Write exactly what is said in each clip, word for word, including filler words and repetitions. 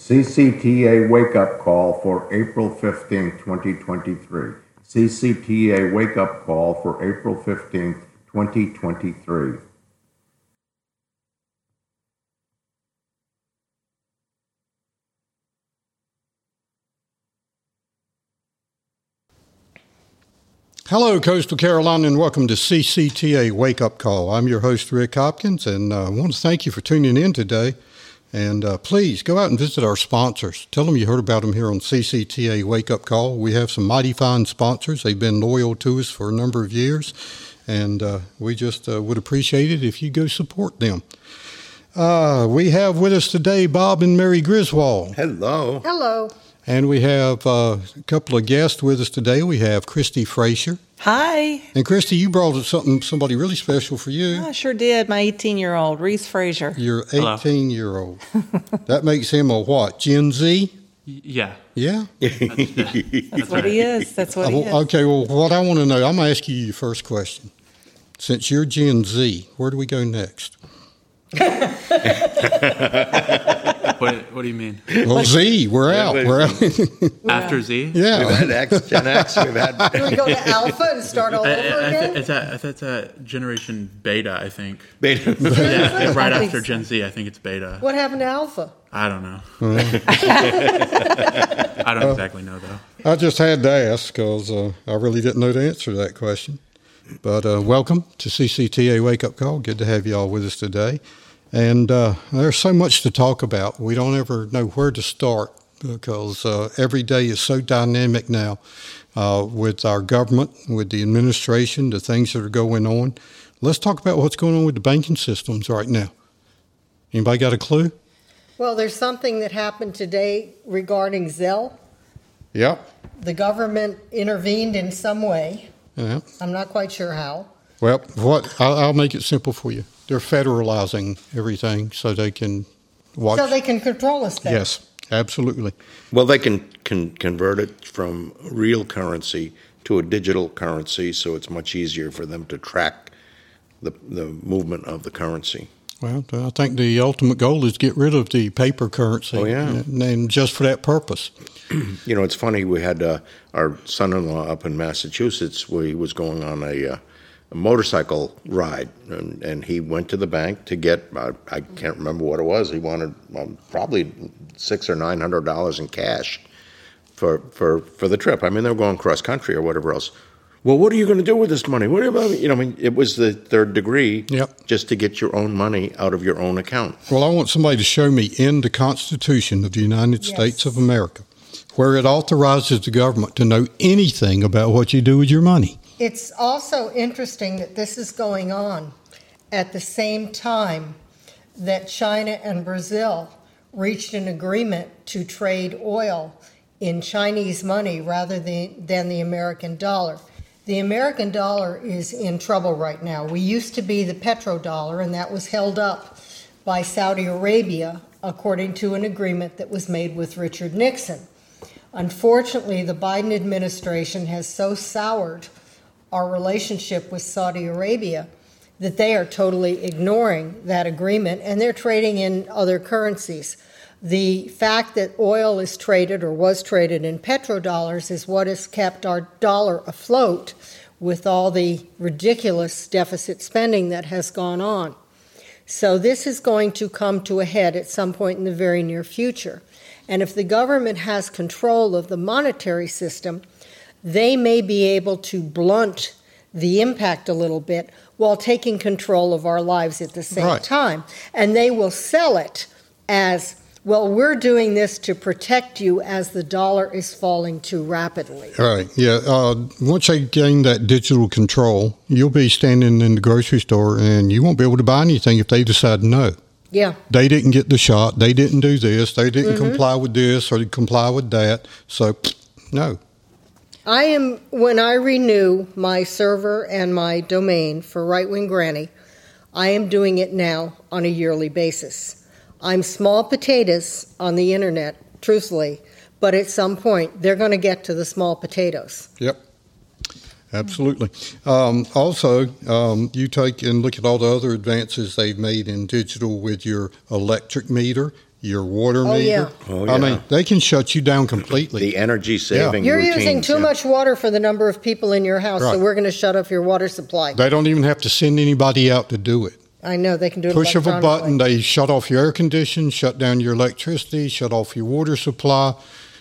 C C T A wake-up call for April fifteenth, twenty twenty-three. C C T A wake-up call for April fifteenth, twenty twenty-three. Hello, Coastal Carolina, and welcome to C C T A Wake Up Call. I'm your host, Rick Hopkins, and uh, I want to thank you for tuning in today. And uh, please go out and visit our sponsors. Tell them you heard about them here on C C T A Wake Up Call. We have some mighty fine sponsors. They've been loyal to us for a number of years, and uh, we just uh, would appreciate it if you go support them. Uh, we have with us today Bob and Mary Griswold. Hello. Hello. And we have uh, a couple of guests with us today. We have Christy Frazier. Hi. And Christy, you brought us something, somebody really special for you. I sure did. My eighteen-year-old, Reese Frazier. Your eighteen-year-old. That makes him a what, Gen Z? Yeah. Yeah? That's, That's what he is. That's what uh, he is. Okay, well, what I want to know, I'm going to ask you your first question. Since you're Gen Z, where do we go next? What, what do you mean? Well, Z, we're out. wait, We're out. After Z? Yeah. We've had X, Gen X, we've had... Do we go to Alpha and start all I, over I, I again? th- it's at, I think it's at Generation Beta, I think. Beta. Yeah, right I think after so. Gen Z, I think it's Beta. What happened to Alpha? I don't know. I don't exactly know, though. I just had to ask because uh, I really didn't know the answer to that question. But uh, welcome to C C T A Wake Up Call. Good to have you all with us today. And uh, there's so much to talk about. We don't ever know where to start because uh, every day is so dynamic now uh, with our government, with the administration, the things that are going on. Let's talk about what's going on with the banking systems right now. Anybody got a clue? Well, there's something that happened today regarding Zelle. Yep. The government intervened in some way. Yeah. I'm not quite sure how. Well, what I'll, I'll make it simple for you. They're federalizing everything so they can watch. So they can control us better. Yes, absolutely. Well, they can, can convert it from real currency to a digital currency, so it's much easier for them to track the, the movement of the currency. Well, I think the ultimate goal is to get rid of the paper currency. Oh, yeah. And, and just for that purpose. You know, it's funny, we had uh, our son-in-law up in Massachusetts where he was going on a, uh, a motorcycle ride, and, and he went to the bank to get, uh, I can't remember what it was, he wanted um, probably six or nine hundred dollars in cash for, for, for the trip. I mean, they were going cross-country or whatever else. Well, what are you going to do with this money? What about, you know, I mean, it was the third degree Yep. just to get your own money out of your own account. Well, I want somebody to show me in the Constitution of the United Yes. States of America where it authorizes the government to know anything about what you do with your money. It's also interesting that this is going on at the same time that China and Brazil reached an agreement to trade oil in Chinese money rather than, than the American dollar. The American dollar is in trouble right now. We used to be the petrodollar, and that was held up by Saudi Arabia according to an agreement that was made with Richard Nixon. Unfortunately, the Biden administration has so soured our relationship with Saudi Arabia that they are totally ignoring that agreement, and they're trading in other currencies. The fact that oil is traded or was traded in petrodollars is what has kept our dollar afloat with all the ridiculous deficit spending that has gone on. So this is going to come to a head at some point in the very near future. And if the government has control of the monetary system, they may be able to blunt the impact a little bit while taking control of our lives at the same Right. time. And they will sell it as, well, we're doing this to protect you as the dollar is falling too rapidly. All right. Yeah. Uh, once they gain that digital control, you'll be standing in the grocery store and you won't be able to buy anything if they decide no. Yeah. They didn't get the shot. They didn't do this. They didn't Mm-hmm. comply with this or comply with that. So, no. I am, when I renew my server and my domain for Right Wing Granny, I am doing it now on a yearly basis. I'm small potatoes on the internet, truthfully, but at some point they're going to get to the small potatoes. Yep. Absolutely. Um, also, um, you take and look at all the other advances they've made in digital with your electric meter, your water Oh, meter. yeah. Oh, I yeah. mean, they can shut you down completely. The energy saving You're routines, using too yeah. much water for the number of people in your house, so Right. we're going to shut off your water supply. They don't even have to send anybody out to do it. I know they can do it Push of a electronically. button, they shut off your air conditioning, shut down your electricity, shut off your water supply,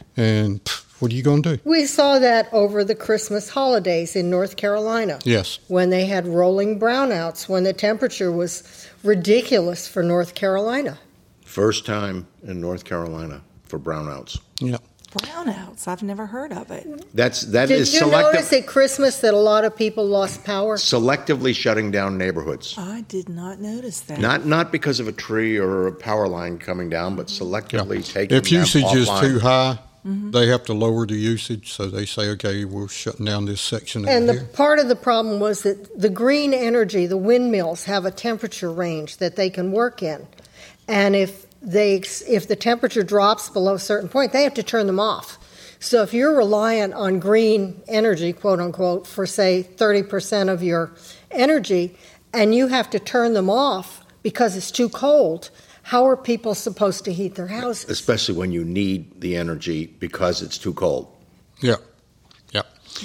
and pff, what are you going to do? We saw that over the Christmas holidays in North Carolina Yes. when they had rolling brownouts, when the temperature was ridiculous for North Carolina. First time in North Carolina for brownouts. Yeah. Brownouts. I've never heard of it. That's that Did is you selective, notice at Christmas that a lot of people lost power? selectively shutting down neighborhoods. I did not notice that. Not not because of a tree or a power line coming down, but selectively taking If them usage is offline. too high, they have to lower the usage, so they say, okay, we're shutting down this section over And the here. part of the problem was that the green energy, the windmills, have a temperature range that they can work in. And if they if the temperature drops below a certain point, they have to turn them off. So if you're reliant on green energy, quote unquote, for say thirty percent of your energy, and you have to turn them off because it's too cold, how are people supposed to heat their houses? Especially when you need the energy because it's too cold. Yeah, yeah.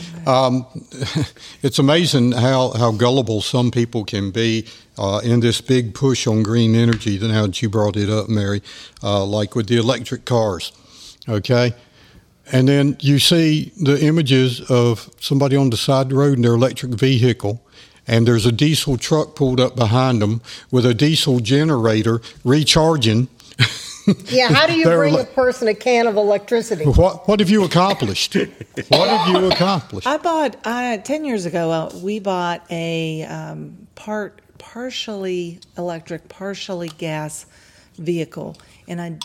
Um, it's amazing how, how gullible some people can be uh, in this big push on green energy. Now that you brought it up, Mary, uh, like with the electric cars, okay? And then you see the images of somebody on the side of the road in their electric vehicle, and there's a diesel truck pulled up behind them with a diesel generator recharging. Yeah, how do you They're bring ele- a person a can of electricity? What, what have you accomplished? What have you accomplished? I bought uh, ten years ago. Uh, we bought a um, part partially electric, partially gas vehicle, and I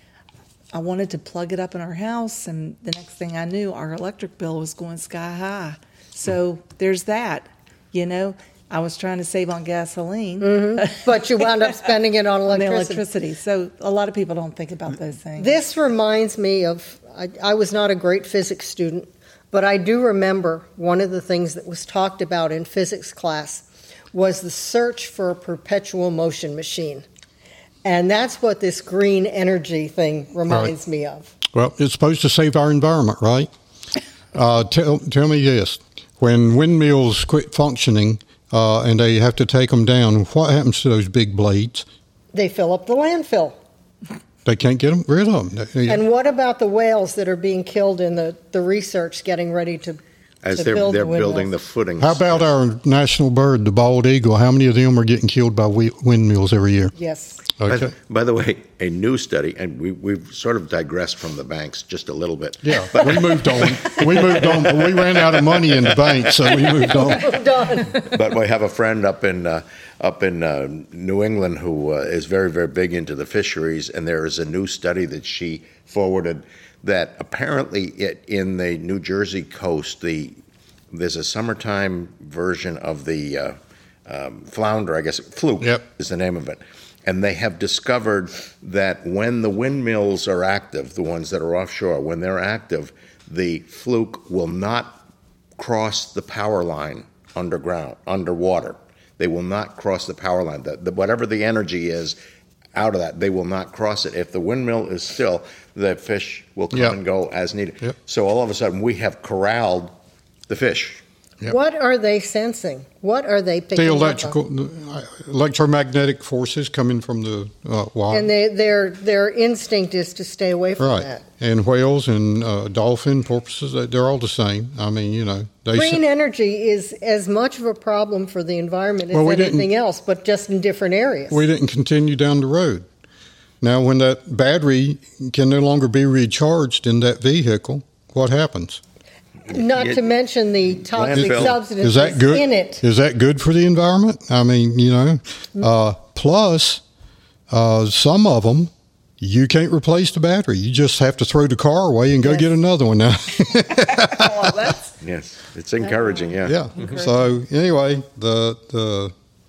I wanted to plug it up in our house, and the next thing I knew, our electric bill was going sky high. So there's that. You know, I was trying to save on gasoline, But you wound up spending it on on the electricity. electricity. So a lot of people don't think about those things. This reminds me of, I, I was not a great physics student, but I do remember one of the things that was talked about in physics class was the search for a perpetual motion machine. And that's what this green energy thing reminds me of. Well, it's supposed to save our environment, right? Uh, tell, tell me this. When windmills quit functioning uh, and they have to take them down, what happens to those big blades? They fill up the landfill. They can't get them, rid of them. They- And what about the whales that are being killed in the, the research getting ready to, As to they're build they're the building the windmills? footings. How about our national bird, the bald eagle? How many of them are getting killed by wi- windmills every year? Yes. By, Okay. by the way, a new study, and we, we've sort of digressed from the banks just a little bit. Yeah, we moved on. We moved on, but we ran out of money in the bank, so we moved on. Done. But we have a friend up in uh, up in uh, New England who uh, is very very big into the fisheries, and there is a new study that she forwarded that apparently it, in the New Jersey coast, the there's a summertime version of the uh, um, flounder, I guess fluke Yep. is the name of it. And they have discovered that when the windmills are active, the ones that are offshore, when they're active, the fluke will not cross the power line underground, underwater. They will not cross the power line. The, the, whatever the energy is out of that, they will not cross it. If the windmill is still, the fish will come Yep. and go as needed. Yep. So all of a sudden, we have corralled the fish. Yep. What are they sensing? What are they picking The up on? electrical, the electromagnetic forces coming from the uh, wire. And they, their their instinct is to stay away from Right. that. And whales and uh, dolphin porpoises, they- they're all the same. I mean, you know, they Green se- energy is as much of a problem for the environment as Well, we didn't- anything else, but just in different areas. we didn't continue down the road. Now, when that battery can no longer be recharged in that vehicle, what happens? Not It- to mention the toxic Landfill. substances Is that good? in it. Is that good for the environment? I mean, you know, uh, plus uh, some of them, you can't replace the battery. You just have to throw the car away and go Yes. get another one now. Oh, that's Yes, it's encouraging. Yeah. Yeah. So anyway, the the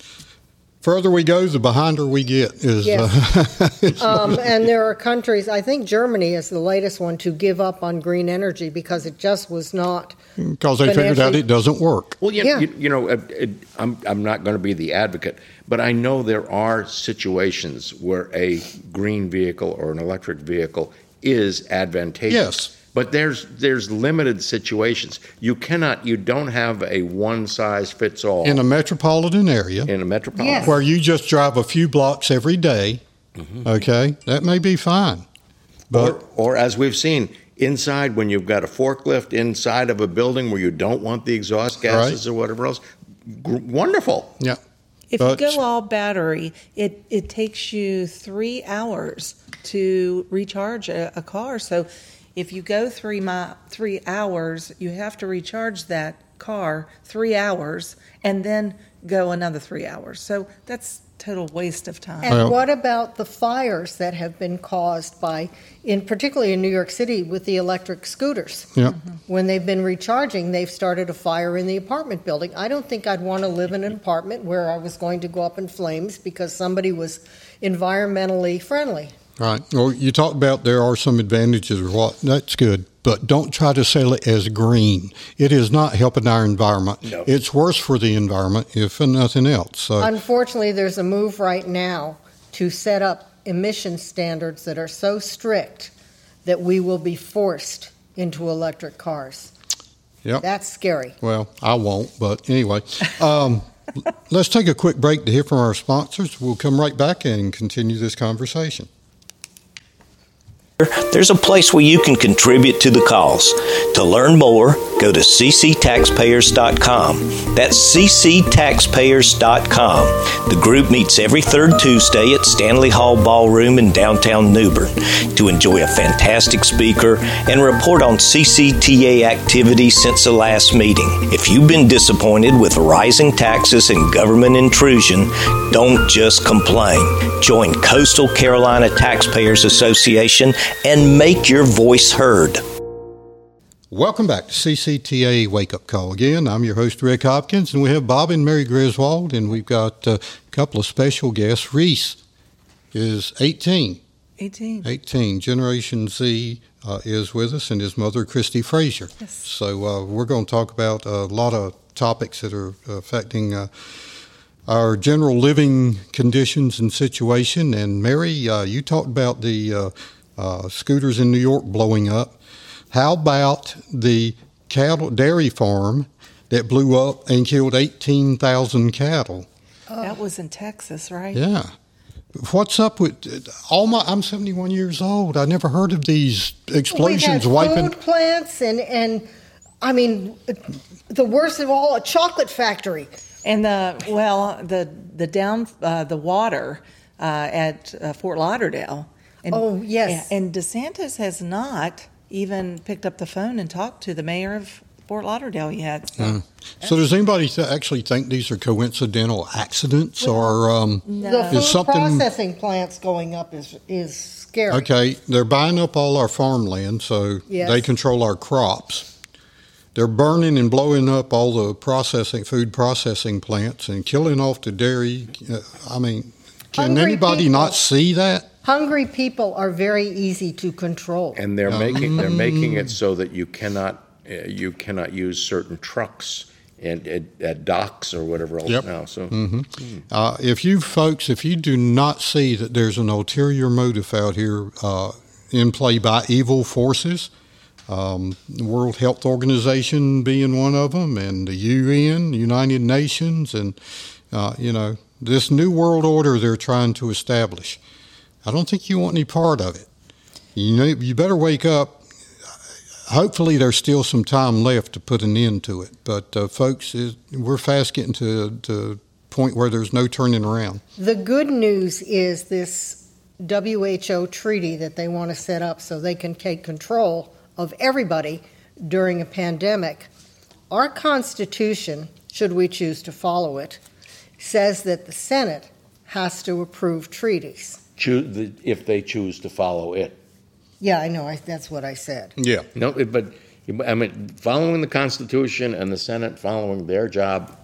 further we go, the behinder we get. Is Yes. uh, Um, and there are countries, I think Germany is the latest one to give up on green energy because it just was not. because they figured out Financially- it doesn't work. Well, you, Yeah. you, you know, uh, it, I'm I'm not going to be the advocate, But I know there are situations where a green vehicle or an electric vehicle is advantageous. Yes. But there's there's limited situations. You cannot, you don't have a one size fits all In a metropolitan area in a metropolitan. Yes. where you just drive a few blocks every day, okay, that may be fine. But Or, or as we've seen, inside when you've got a forklift inside of a building where you don't want the exhaust gases or whatever else, gr- wonderful. yeah, If But- you go all battery, it, it takes you three hours to recharge a, a car. So if you go three mi- three hours, you have to recharge that car three hours and then go another three hours. So that's total waste of time. And Well- what about the fires that have been caused by, in particularly in New York City, with the electric scooters? yeah. When they've been recharging, they've started a fire in the apartment building. I don't think I'd want to live in an apartment where I was going to go up in flames because somebody was environmentally friendly. Right. Well, you talked about there are some advantages or what. That's good. But don't try to sell it as green. It is not helping our environment. No. It's worse for the environment, if for nothing else. So, Unfortunately, there's a move right now to set up emission standards that are so strict that we will be forced into electric cars. Yep. That's scary. well, I won't. But anyway, um, let's take a quick break to hear from our sponsors. We'll come right back and continue this conversation. There's a place where you can contribute to the cause. To learn more, go to c c taxpayers dot com. That's c c taxpayers dot com. The group meets every third Tuesday at Stanley Hall Ballroom in downtown New Bern to enjoy a fantastic speaker and report on C C T A activities since the last meeting. If you've been disappointed with rising taxes and government intrusion, don't just complain. Join Coastal Carolina Taxpayers Association and make your voice heard. Welcome back to C C T A Wake Up Call. Again, I'm your host, Rick Hopkins, and we have Bob and Mary Griswold, and we've got a couple of special guests. Reese is eighteen. eighteen. eighteen. Generation Z uh, is with us, and his mother, Christy Frazier. Yes. So uh, we're going to talk about a lot of topics that are affecting uh, our general living conditions and situation. And Mary, uh, you talked about the uh, uh, scooters in New York blowing up. How about the cattle dairy farm that blew up and killed eighteen thousand cattle? That was in Texas, right? Yeah. What's up with all my? I'm seventy-one years old. I never heard of these explosions we had wiping. food plants and, and I mean, the worst of all, a chocolate factory. And the well, the the down uh, the water uh, at uh, Fort Lauderdale. And, Oh, yes. And DeSantis has not even picked up the phone and talked to the mayor of Fort Lauderdale yet. So, Mm. So does anybody th- actually think these are coincidental accidents or um, The no. food is something? processing plants going up is is scary. Okay, they're buying up all our farmland, so Yes. they control our crops. They're burning and blowing up all the processing, food processing plants and killing off the dairy. Uh, I mean, can Hungry anybody people. not see that? Hungry people are very easy to control. And they're making they're making it so that you cannot uh, you cannot use certain trucks and at, at docks or whatever else Yep. now. So Uh, if you folks, if you do not see that there's an ulterior motive out here uh, in play by evil forces, um, the World Health Organization being one of them, and the U N, United Nations, and uh, you know this new world order they're trying to establish. I don't think you want any part of it. You know, you better wake up. Hopefully, there's still some time left to put an end to it. But uh, folks, it, we're fast getting to to point where there's no turning around. The good news is this W H O treaty that they want to set up so they can take control of everybody during a pandemic. Our Constitution, should we choose to follow it, says that the Senate has to approve treaties. choose the, if they choose to follow it. Yeah, I know. I, that's what I said. Yeah. No, it- but I mean, following the Constitution and the Senate following their job,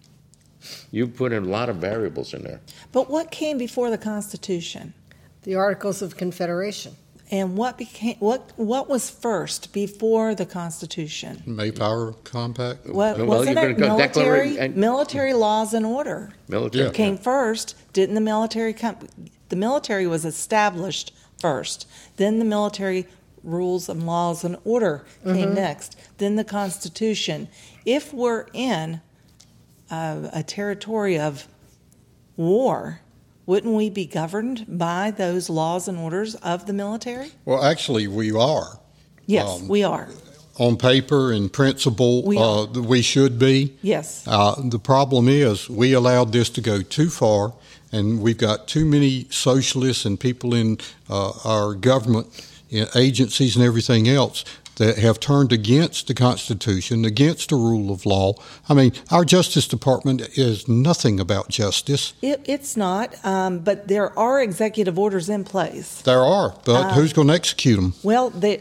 you put in a lot of variables in there. But what came before the Constitution? The Articles of Confederation. And what became what what was first before the Constitution? Mayflower Compact. What, Well, wasn't you're it gonna go military declara- and- military laws and order Military. Yeah. came first? Didn't the military come? The military was established first. Then the military rules and laws and order came next. Then the Constitution. If we're in a, a territory of war, wouldn't we be governed by those laws and orders of the military? Well, actually, we are. Yes, Um, we are. On paper and principle, We uh, we should be. Yes. Uh, the problem is we allowed this to go too far, and we've got too many socialists and people in uh, our government in agencies and everything else that have turned against the Constitution, against the rule of law. I mean, our Justice Department is nothing about justice. It, it's not, um, but there are executive orders in place. There are, but Uh, who's going to execute them? Well, the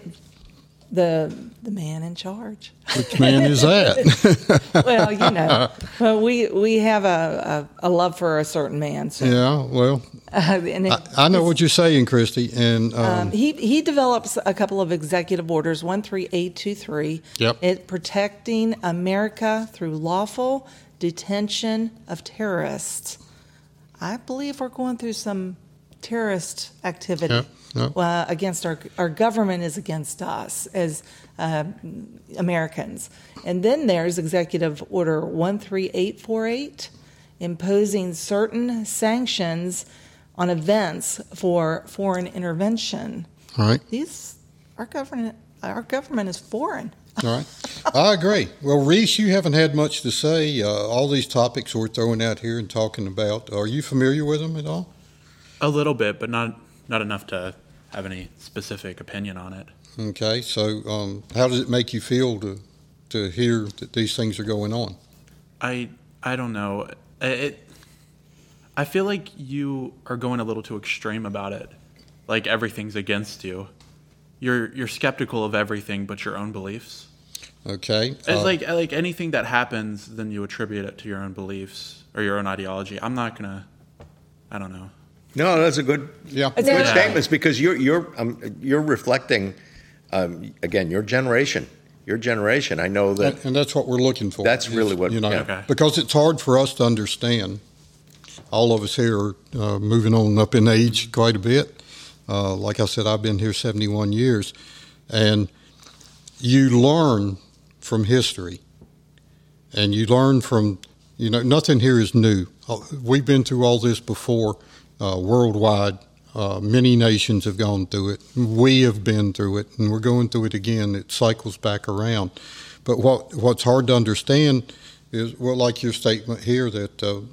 the the man in charge. Which man is that? Well, you know, well, we we have a, a, a love for a certain man. So, Yeah, well, uh, and it, I, I know what you're saying, Christy, and um, Um, he he develops a couple of executive orders, one three eight two three. Yep. It protecting America through lawful detention of terrorists. I believe we're going through some terrorist activity. Yep, yep. Uh, against our our government is against us as uh, Americans. And then there's Executive Order one three eight four eight, imposing certain sanctions on events for foreign intervention. all right. These our government our government is foreign. All right. I agree. Well, Reese, you haven't had much to say. Uh, all these topics we're throwing out here and talking about, are you familiar with them at all? A little bit, but not not enough to have any specific opinion on it. Okay. So um, how does it make you feel to, to hear that these things are going on? I I don't know. It. I feel like you are going a little too extreme about it. Like everything's against you. You're you're skeptical of everything but your own beliefs. Okay. It's uh, like like anything that happens, then you attribute it to your own beliefs or your own ideology. I'm not gonna. I don't know. No, that's a good, yeah. good Yeah. statements because you're you're um, you're reflecting um, again your generation. Your generation. I know that. And, and that's what we're looking for. That's is, really what- you know, yeah. Okay. because it's hard for us to understand. All of us here are uh, moving on up in age quite a bit. Uh, like I said, I've been here seventy-one years, and you learn from history, and you learn from, you know, nothing here is new. Uh, We've been through all this before, uh, worldwide. Uh, many nations have gone through it. We have been through it, and we're going through it again. It cycles back around. But what what's hard to understand is, well, like your statement here, that uh,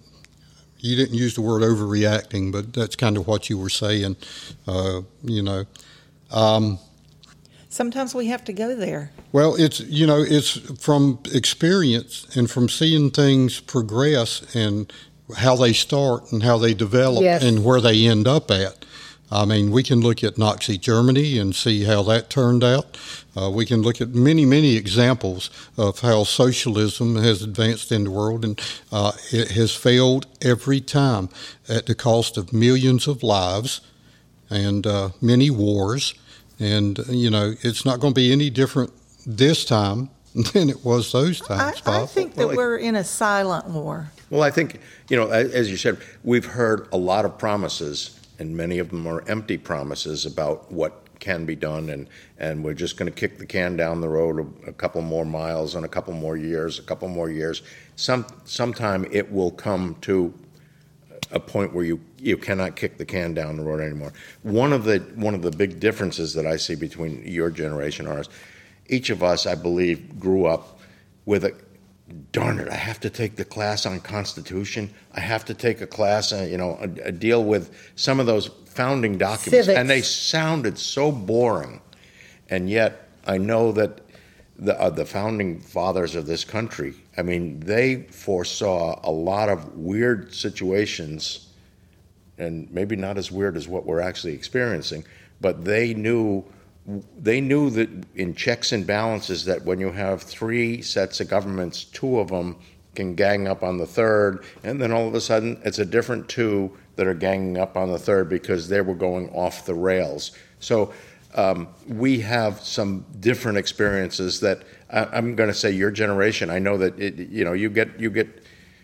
you didn't use the word overreacting, but that's kind of what you were saying, uh, you know. Um, Sometimes we have to go there. well, it's, you know, it's from experience and from seeing things progress and how they start and how they develop Yes. and where they end up at. I mean, we can look at Nazi Germany and see how that turned out. Uh, we can look at many, many examples of how socialism has advanced in the world, and uh, it has failed every time at the cost of millions of lives and uh, many wars. And, uh, you know, it's not going to be any different this time than it was those I, times, I Bob. think that Well, it- we're in a silent war. Well, I think, you know, a- as you said, we've heard a lot of promises, and many of them are empty promises about what can be done, and, and we're just going to kick the can down the road a, a couple more miles and a couple more years, a couple more years. Some sometime it will come to a point where you, you cannot kick the can down the road anymore. One of the one of the big differences that I see between your generation and ours, each of us, I believe, grew up with a, darn it, I have to take the class on Constitution. I have to take a class, uh, you know, a, a deal with some of those founding documents. Civics. And they sounded so boring. And yet I know that the, uh, the founding fathers of this country, I mean, they foresaw a lot of weird situations, and maybe not as weird as what we're actually experiencing, but they knew they knew that in checks and balances that when you have three sets of governments, two of them can gang up on the third, and then all of a sudden it's a different two that are ganging up on the third because they were going off the rails. So um, we have some different experiences that I, I'm going to say your generation. I know that it, you know you get you get.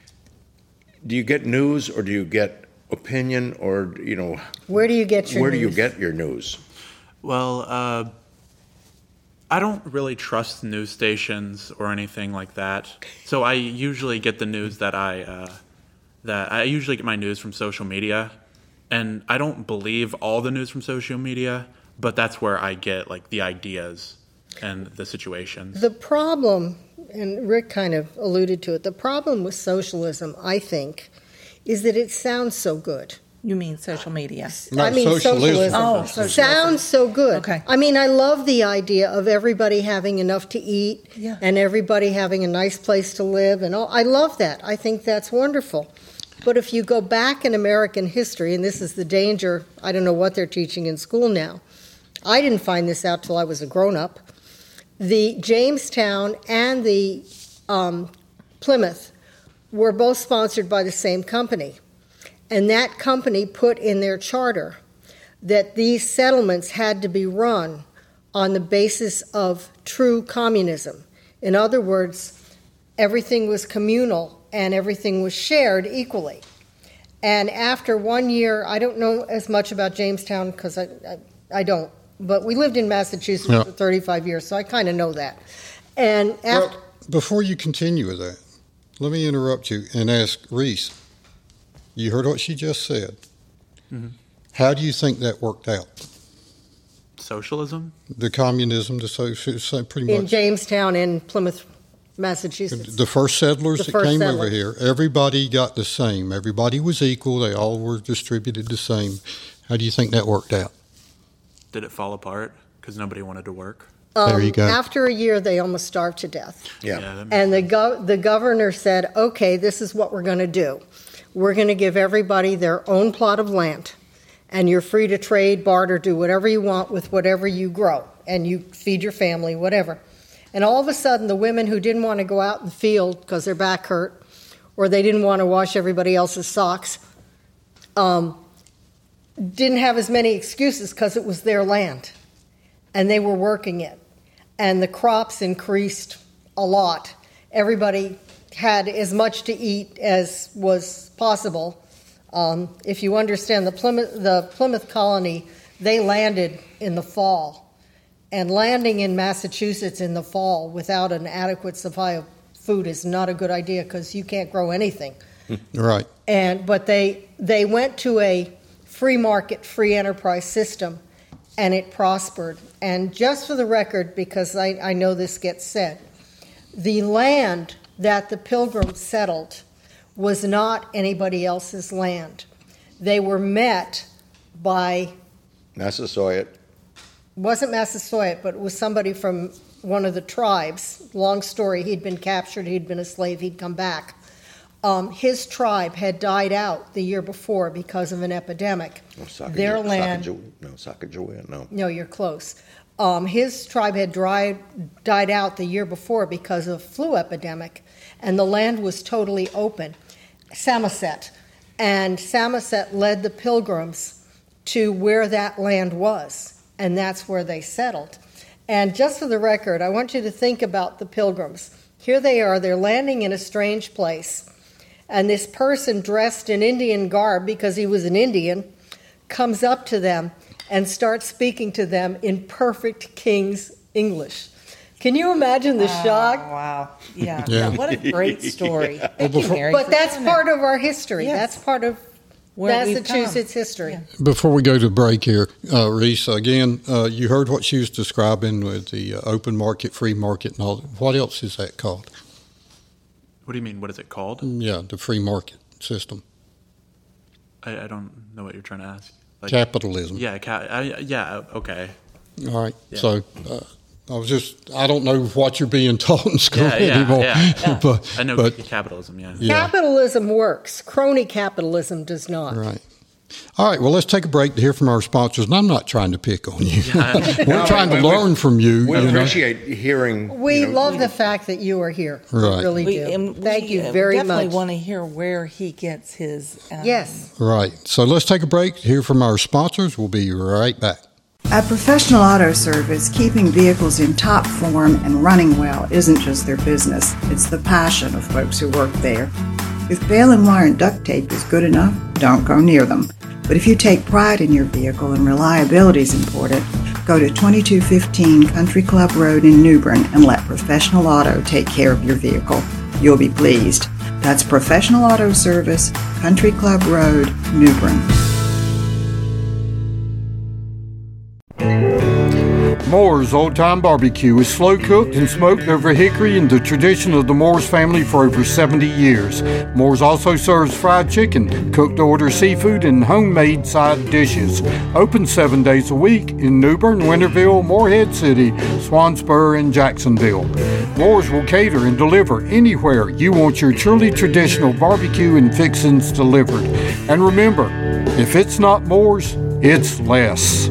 Do you get news or do you get opinion or you know? Where do you get your Where news? do you get your news? Well, uh, I don't really trust news stations or anything like that. So I usually get the news that I uh, that I usually get my news from social media, and I don't believe all the news from social media, but that's where I get like the ideas and the situations. The problem, and Rick kind of alluded to it, the problem with socialism, I think, is that it sounds so good. You mean social media? No, I mean, socialism. socialism. Oh, socialism. Sounds so good. Okay. I mean, I love the idea of everybody having enough to eat Yeah. and everybody having a nice place to live, and all. I love that. I think that's wonderful. But if you go back in American history, and this is the danger, I don't know what they're teaching in school now. I didn't find this out till I was a grown-up. The Jamestown and the um, Plymouth were both sponsored by the same company. And that company put in their charter that these settlements had to be run on the basis of true communism. In other words, everything was communal and everything was shared equally. And after one year, I don't know as much about Jamestown because I, I, I don't, but we lived in Massachusetts Yeah. for thirty-five years, so I kind of know that. And after, Well, before you continue with that, let me interrupt you and ask Reese. You heard what she just said. Mhm. How do you think that worked out? Socialism? The communism, the social, pretty in much. Jamestown and Plymouth, Massachusetts. The first settlers The that first came over settlers. here, everybody got the same. Everybody was equal. They all were distributed the same. How do you think that worked out? Did it fall apart because nobody wanted to work? There you go. Um, After a year, they almost starved to death. Yeah. that- And the, gov- the governor said, okay, this is what we're going to do. We're going to give everybody their own plot of land, and you're free to trade, barter, do whatever you want with whatever you grow, and you feed your family, whatever. And all of a sudden, the women who didn't want to go out in the field because their back hurt, or they didn't want to wash everybody else's socks, um, didn't have as many excuses because it was their land, and they were working it. And the crops increased a lot. Everybody had as much to eat as was possible. Um, if you understand the Plymouth, the Plymouth colony, they landed in the fall. And landing in Massachusetts in the fall without an adequate supply of food is not a good idea because you can't grow anything. Right. And but they they went to a free market, free enterprise system, and it prospered. And just for the record, because I, I know this gets said, the land that the Pilgrims settled was not anybody else's land. They were met by, Massasoit. wasn't Massasoit, but it was somebody from one of the tribes. Long story, he'd been captured, he'd been a slave, he'd come back. Um, his tribe had died out the year before because of an epidemic. No, Sacagawea- Their land, Sacagawea- No, Sacagawea, no. no, you're close. Um, his tribe had dried, died out the year before because of flu epidemic, and the land was totally open. Samoset. And Samoset led the Pilgrims to where that land was, and that's where they settled. And just for the record, I want you to think about the Pilgrims. Here they are, they're landing in a strange place, and this person dressed in Indian garb, because he was an Indian, comes up to them and starts speaking to them in perfect King's English. Can you imagine the Oh, shock? wow. Yeah. Yeah. What a great story. Thank you, before- Mary, But for that's doing part that. of our history. Yes. That's part of Where we've Massachusetts come. history. Yeah. Before we go to break here, uh, Reese, again, uh, you heard what she was describing with the uh, open market, free market, and all. What else is that called? What do you mean? What is it called? Yeah, the free market system. I, I don't know what you're trying to ask. Like, Capitalism. Yeah, ca- I, yeah, okay. All right. Yeah. So uh, I was just, I don't know what you're being taught in school Yeah, yeah, anymore. yeah, yeah. but, I know but capitalism, yeah. yeah, Capitalism works. Crony capitalism does not. right. All right. Well, let's take a break to hear from our sponsors. And I'm not trying to pick on you. We're trying to we- we- learn from you. We you know. appreciate hearing. We you know, love the fact that you are here. We Right. really We, do. and Thank we, you uh, very definitely much. want to hear where he gets his. Um, Yes. Right. So let's take a break to hear from our sponsors. We'll be right back. At Professional Auto Service, keeping vehicles in top form and running well isn't just their business, it's the passion of folks who work there. If baling and wire and duct tape is good enough, don't go near them. But if you take pride in your vehicle and reliability is important, go to twenty-two fifteen Country Club Road in New Bern and let Professional Auto take care of your vehicle. You'll be pleased. That's Professional Auto Service, Country Club Road, New Bern. Moore's Old Time Barbecue is slow cooked and smoked over hickory in the tradition of the Moore's family for over seventy years. Moore's also serves fried chicken, cooked to order seafood, and homemade side dishes. Open seven days a week in New Bern, Winterville, Morehead City, Swansboro, and Jacksonville. Moore's will cater and deliver anywhere you want your truly traditional barbecue and fixings delivered. And remember, if it's not Moore's, it's less.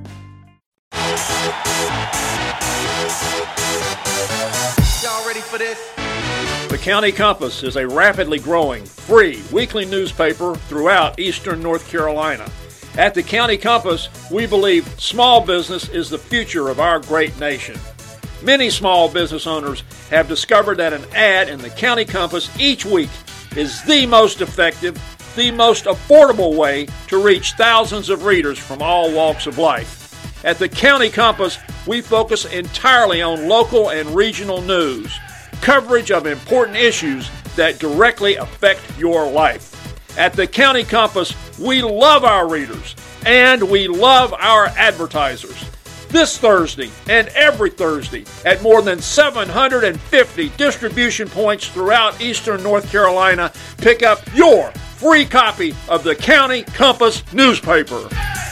The County Compass is a rapidly growing, free weekly newspaper throughout eastern North Carolina. At the County Compass, we believe small business is the future of our great nation. Many small business owners have discovered that an ad in the County Compass each week is the most effective, the most affordable way to reach thousands of readers from all walks of life. At the County Compass, we focus entirely on local and regional news, coverage of important issues that directly affect your life. At the County Compass, we love our readers and we love our advertisers. This Thursday and every Thursday at more than seven hundred fifty distribution points throughout eastern North Carolina, pick up your free copy of the County Compass newspaper.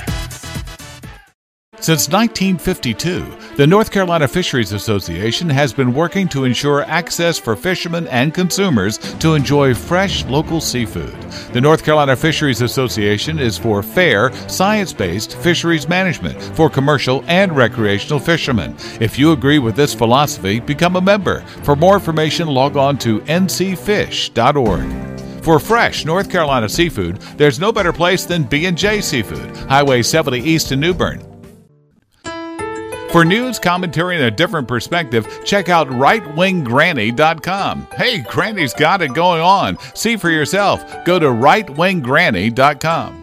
Since nineteen fifty-two, the North Carolina Fisheries Association has been working to ensure access for fishermen and consumers to enjoy fresh local seafood. The North Carolina Fisheries Association is for fair, science-based fisheries management for commercial and recreational fishermen. If you agree with this philosophy, become a member. For more information, log on to n c fish dot org. For fresh North Carolina seafood, there's no better place than B and J Seafood, Highway seventy East in New Bern. For news, commentary, and a different perspective, check out right wing granny dot com. Hey, Granny's got it going on. See for yourself. Go to right wing granny dot com.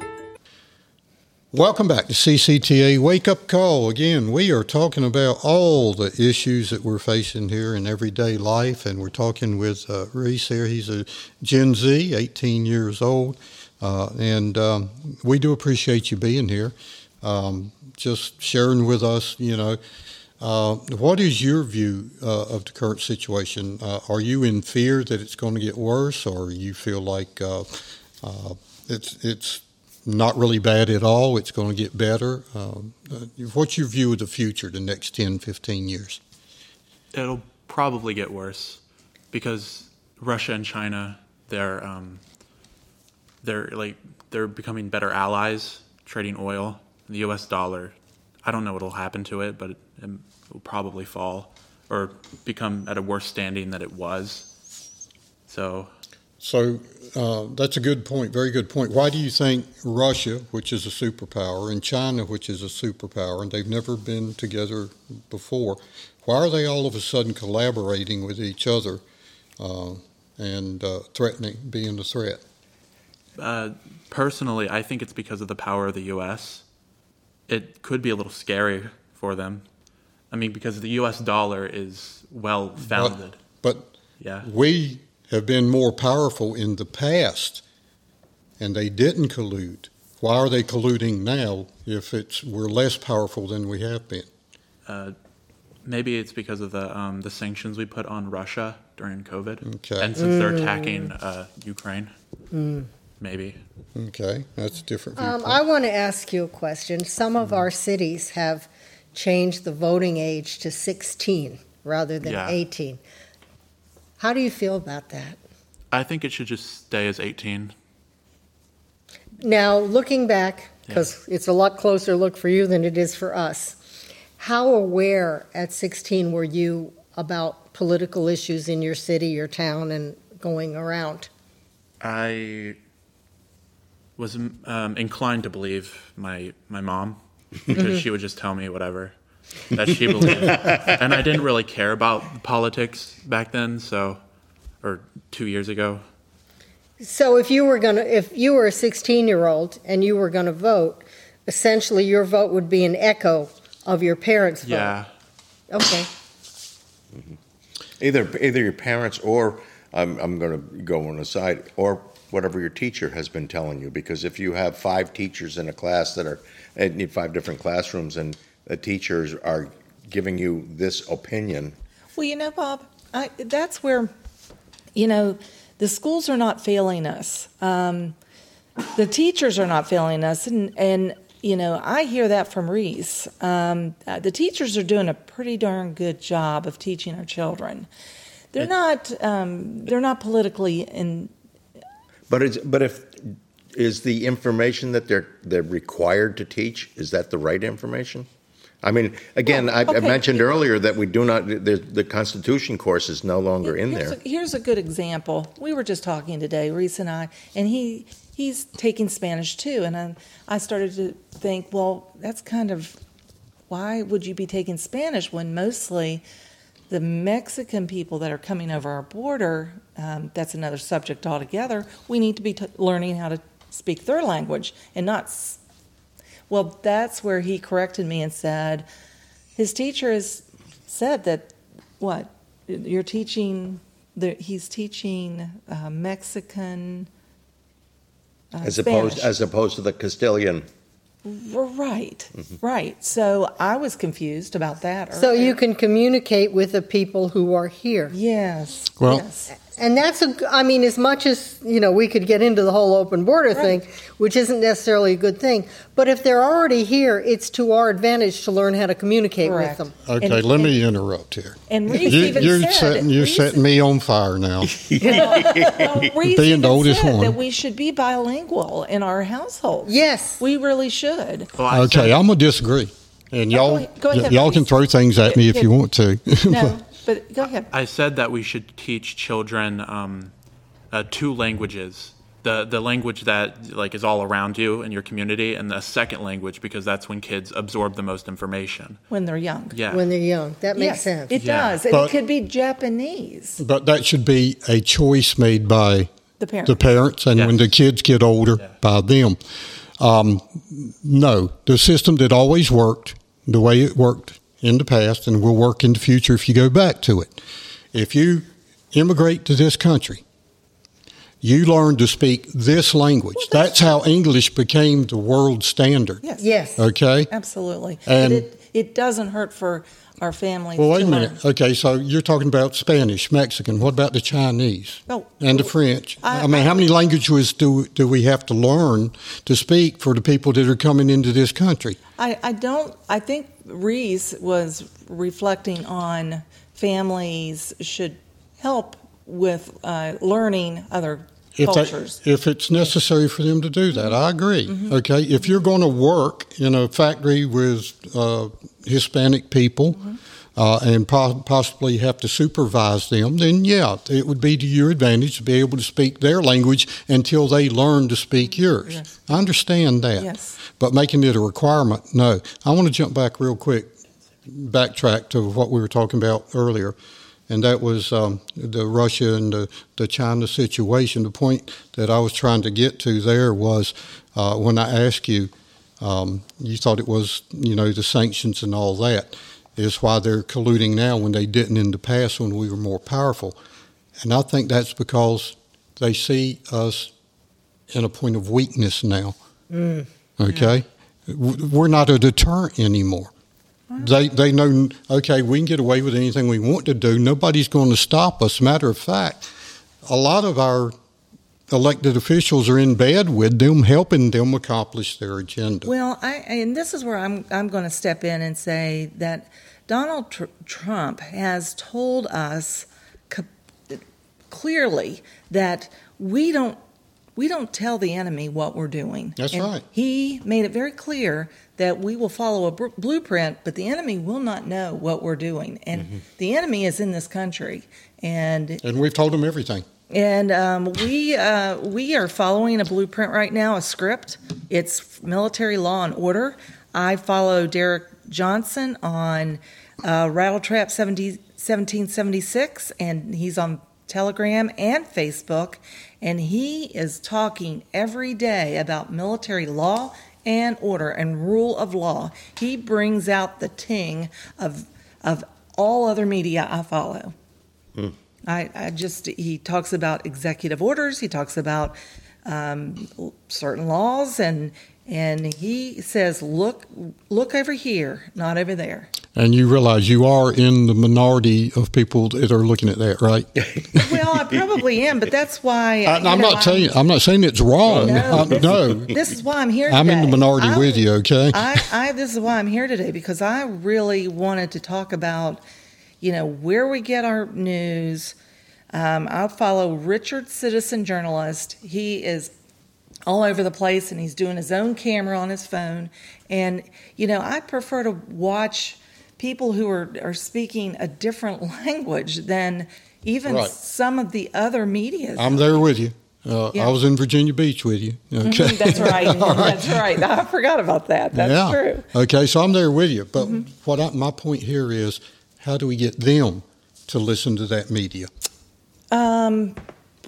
Welcome back to C C T A Wake Up Call. Again, we are talking about all the issues that we're facing here in everyday life, and we're talking with uh, Reese here. He's a Gen Z, eighteen years old, uh, and um, we do appreciate you being here. Um, just sharing with us, you know, uh, what is your view uh, of the current situation? Uh, are you in fear that it's going to get worse, or you feel like uh, uh, it's it's not really bad at all, it's going to get better? Um, uh, what's your view of the future, the next ten, fifteen years? It'll probably get worse because Russia and China, they're um, they're like they're becoming better allies, trading oil. The U S dollar, I don't know what will happen to it, but it, it will probably fall or become at a worse standing than it was. So, so uh, that's a good point, very good point. Why do you think Russia, which is a superpower, and China, which is a superpower, and they've never been together before, why are they all of a sudden collaborating with each other uh, and uh, threatening, being a threat? Uh, personally, I think it's because of the power of the U S It could be a little scary for them. I mean, because the U S dollar is well founded. But, but yeah. we have been more powerful in the past, and they didn't collude. Why are they colluding now if it's we're less powerful than we have been? Uh, maybe it's because of the um, the sanctions we put on Russia during COVID, okay. and since mm. they're attacking uh, Ukraine. Mm. Maybe. Okay, that's a different um, I want to ask you a question. Some of our cities have changed the voting age to sixteen rather than yeah. eighteen. How do you feel about that? I think it should just stay as eighteen. Now, looking back, because yeah. it's a lot closer look for you than it is for us, how aware at sixteen were you about political issues in your city, your town, and going around? I was um, inclined to believe my my mom. because she would just tell me whatever that she believed. And I didn't really care about politics back then, so, or two years ago. So if you were going to, if you were a sixteen-year-old and you were going to vote, essentially your vote would be an echo of your parents' vote. Yeah. Okay. Either either your parents or I'm I'm going to go on the side or whatever your teacher has been telling you, because if you have five teachers in a class that are in five different classrooms and the teachers are giving you this opinion. Well, you know, Bob, I, that's where, you know, the schools are not failing us. Um, the teachers are not failing us. And, and, you know, I hear that from Reese. Um, uh, the teachers are doing a pretty darn good job of teaching our children. They're not, um, they're not politically in. But it's, but if, is the information that they're, they're required to teach, is that the right information? I mean, again, Well, I, I okay. mentioned earlier that we do not, the, the Constitution course is no longer in here's there. A, here's a good example. We were just talking today, Reese and I, and he he's taking Spanish too. And I, I started to think, well, that's kind of, why would you be taking Spanish when mostly the Mexican people that are coming over our border, um, that's another subject altogether, we need to be t- learning how to speak their language and not. S- Well, that's where he corrected me and said, his teacher has said that, what, you're teaching, the, he's teaching uh, Mexican uh, As opposed, Spanish. as opposed to the Castilian. Right, right. So I was confused about that. So earlier. you can communicate with the people who are here. Yes, Well- yes. And that's a, I mean, as much as, you know, we could get into the whole open border Right. thing, which isn't necessarily a good thing, but if they're already here, it's to our advantage to learn how to communicate Correct. with them. Okay, And- let me interrupt here. And Reese You, even you're said, setting, you're Reese- setting me on fire now. Well, Reese Being even the oldest said one. that we should be bilingual in our household. Yes. We really should. Well, I Okay, said- I'm gonna disagree, and No, y'all go ahead- go ahead, y'all can please. throw things at me if you want to. No, but go ahead. I said that we should teach children um, uh, two languages. The the language that like is all around you in your community, and the second language, because that's when kids absorb the most information. When they're young. Yeah. When they're young. That makes Yes, sense. it Yeah. does. And But- it could be Japanese. But that should be a choice made by The parent. the parents, and Yes. when the kids get older, Yeah. by them. Um, no, the system that always worked, the way it worked in the past, and will work in the future if you go back to it. If you immigrate to this country, you learn to speak this language. that's, how English became the world standard. Yes. Yes. Okay? Absolutely. And- but it, it doesn't hurt for our families Well, wait to a minute. learn. Okay, so you're talking about Spanish, Mexican. What about the Chinese Oh, and the French? I- I, mean, how many languages do do we have to learn to speak for the people that are coming into this country? I, I don't, I think Reese was reflecting on families should help with uh, learning other If, that, cultures. if it's necessary for them to do that, I agree. Okay, if you're going to work in a factory with uh, Hispanic people uh, and po- possibly have to supervise them, then yeah, it would be to your advantage to be able to speak their language until they learn to speak yours. Yes. I understand that. Yes. But making it a requirement, no. I want to jump back real quick, backtrack to what we were talking about earlier. And that was um, the Russia and the, the China situation. The point that I was trying to get to there was uh, when I asked you, um, you thought it was, you know, the sanctions and all that is why they're colluding now when they didn't in the past when we were more powerful. And I think that's because they see us in a point of weakness now. Mm. Okay? W- We're not a deterrent anymore. They they know, okay, we can get away with anything we want to do. Nobody's going to stop us. Matter of fact, a lot of our elected officials are in bed with them, helping them accomplish their agenda. Well, I, and this is where I'm, I'm going to step in and say that Donald Tr- Trump has told us co- clearly that we don't we don't tell the enemy what we're doing. That's And right. He made it very clear that we will follow a br- blueprint, but the enemy will not know what we're doing. And Mm-hmm. the enemy is in this country. And And we've told them everything. and um, we uh, we are following a blueprint right now, a script. It's military law and order. I follow Derek Johnson on uh, Rattletrap seventeen seventy-six, and he's on Telegram and Facebook, and he is talking every day about military law and order and rule of law. He brings out the ting of of all other media I follow. Hmm. I, I just he talks about executive orders. He talks about um, certain laws, and and he says, look look over here, not over there. And you realize you are in the minority of people that are looking at that, right? Well, I probably am, but that's why. I, you I'm know, not saying I'm not saying it's wrong. No, I, this, no. this is why I'm here. I'm today. in the minority I, with you. Okay. I, I this is why I'm here today, because I really wanted to talk about, you know, where we get our news. Um, I follow Richard Citizen Journalist. He is all over the place, and he's doing his own camera on his phone. And you know, I prefer to watch people who are, are speaking a different language than even right. some of the other media. I'm there with you. Uh, yeah. I was in Virginia Beach with you. Okay. Mm-hmm, that's right. right. That's right. I forgot about that. That's yeah. true. Okay, so I'm there with you. But mm-hmm. what I, my point here is, how do we get them to listen to that media? Um,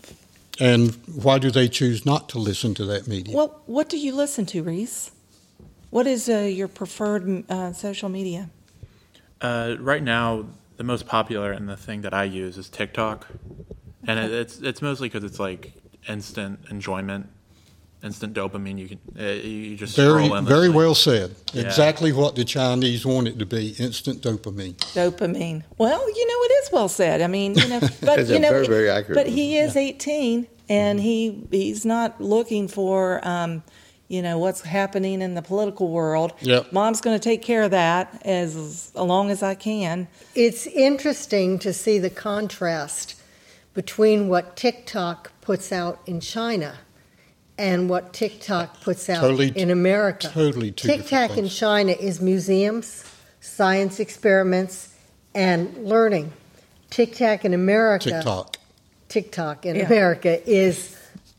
and why do they choose not to listen to that media? Well, what do you listen to, Reese? What is uh, your preferred uh, social media? Uh, right now, the most popular and the thing that I use is TikTok, and it, it's it's mostly because it's like instant enjoyment, instant dopamine. You can uh, you just very scroll endlessly. very well said. Yeah. Exactly what the Chinese want it to be: instant dopamine. Dopamine. Well, you know, it is well said. I mean, you know, but It's you know, very, very accurate. but he is eighteen, and he he's not looking for. Um, you know, what's happening in the political world. Yep. Mom's going to take care of that as, as long as I can. It's interesting to see the contrast between what TikTok puts out in China and what TikTok puts out Totally- in America. totally two different TikTok in things. China is museums, science experiments, and learning. TikTok in America, TikTok. TikTok in Yeah. America is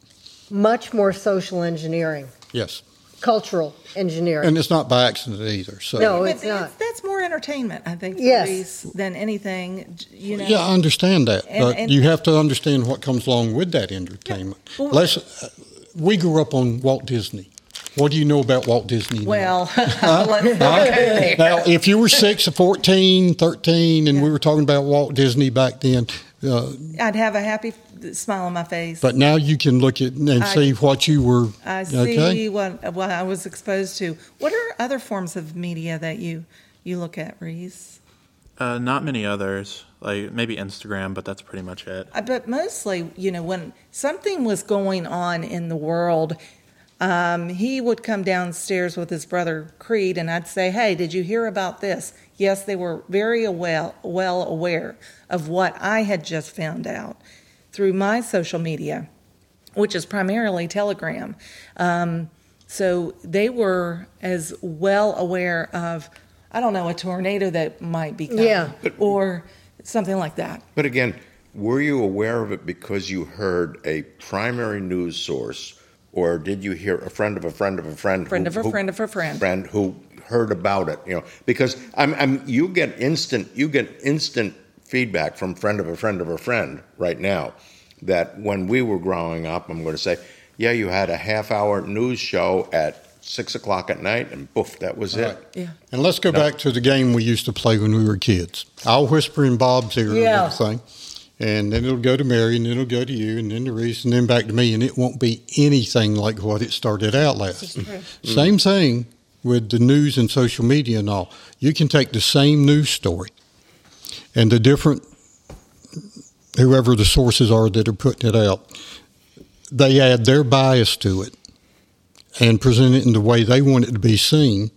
much more social engineering. Yes. Cultural engineering. And it's not by accident either. So No, But it's not. that's more entertainment, I think, for Yes. Reese, than anything. You know. yeah, I understand that, And- but and- you have to understand what comes along with that entertainment. Yeah. Well- Let's, uh, we grew up on Walt Disney. What do you know about Walt Disney now? Well, let's not go there. Now, if you were six or fourteen, thirteen, and we were talking about Walt Disney back then, uh, I'd have a happy smile on my face. but now you can look at and I- see what you were. I see okay? what what I was exposed to. What are other forms of media that you you look at, Reese? Uh, not many others, like maybe Instagram, but that's pretty much it. Uh, But mostly, you know, when something was going on in the world, um, he would come downstairs with his brother Creed, and I'd say, "Hey, did you hear about this?" Yes, they were very well well aware of what I had just found out through my social media, which is primarily Telegram. Um, so they were as well aware of, I don't know, a tornado that might be coming, Yeah. or something like that. But again, were you aware of it because you heard a primary news source, or did you hear a friend of a friend of a friend, Friend who, of a who- friend of a friend. friend who heard about it? You know, because I'm, I'm, you get instant, you get instant feedback from friend of a friend of a friend right now. That when we were growing up, I'm going to say, yeah, you had a half-hour news show at six o'clock at night, and poof, that was it. Yeah. And let's go back to the game we used to play when we were kids. I'll whisper in Bob's ear Yeah. and everything, and then it'll go to Mary, and then it'll go to you, and then to Reese, and then back to me, and it won't be anything like what it started out last. Same thing with the news and social media and all. You can take the same news story, and the different, whoever the sources are that are putting it out, they add their bias to it and present it in the way they want it to be seen.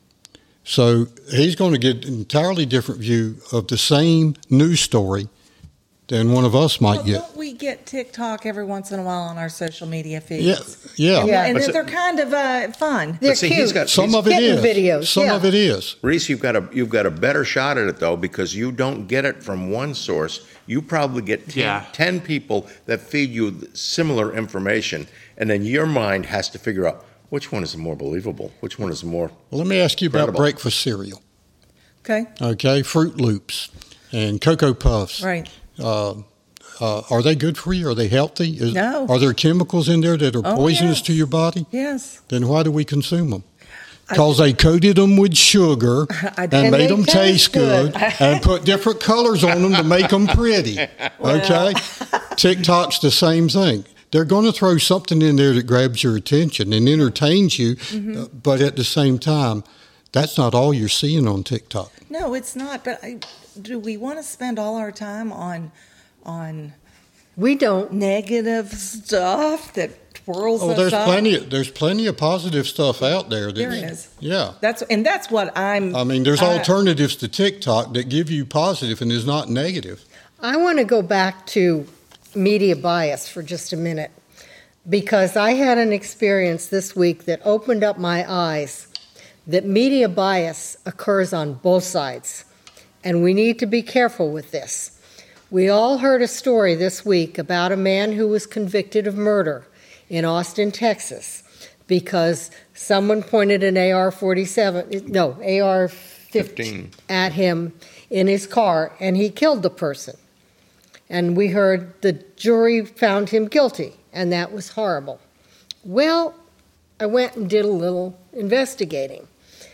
So he's going to get an entirely different view of the same news story than one of us might Well, get. don't we get TikTok every once in a while on our social media feeds? Yeah, yeah. Yeah. And But they're, so- they're kind of uh, fun. They're But see, cute. he's got Some he's- of it Kitten is. videos, Some yeah. of it is. Reese, you've got a you've got a better shot at it though, because you don't get it from one source. You probably get ten, Yeah. ten people that feed you similar information, and then your mind has to figure out, Which one is more believable? Which one is more? Well, let me ask you about Credible. breakfast cereal. Okay. Okay, Fruit Loops and Cocoa Puffs. Right. Uh, uh, are they good for you? Are they healthy? Is, No. Are there chemicals in there that are Oh, poisonous yes. to your body? Yes. Then why do we consume them? Because they coated them with sugar I- and And made they them taste taste good, good. and put different colors on them to make them pretty. Okay? TikTok's the same thing. They're going to throw something in there that grabs your attention and entertains you, Mm-hmm. uh, but at the same time, that's not all you're seeing on TikTok. No, it's not. But I, do we want to spend all our time on on We don't. negative stuff that twirls Oh, us there's up? plenty. There's plenty of positive stuff out there. That, There is. Yeah. That's and that's what I'm. I mean, there's I- alternatives to TikTok that give you positive and is not negative. I want to go back to media bias for just a minute because I had an experience this week that opened up my eyes that media bias occurs on both sides, and we need to be careful with this. We all heard a story this week about a man who was convicted of murder in Austin, Texas, because someone pointed an A R forty-seven, no, A R fifteen at him in his car, and he killed the person. And we heard the jury found him guilty, and that was horrible. Well, I went and did a little investigating.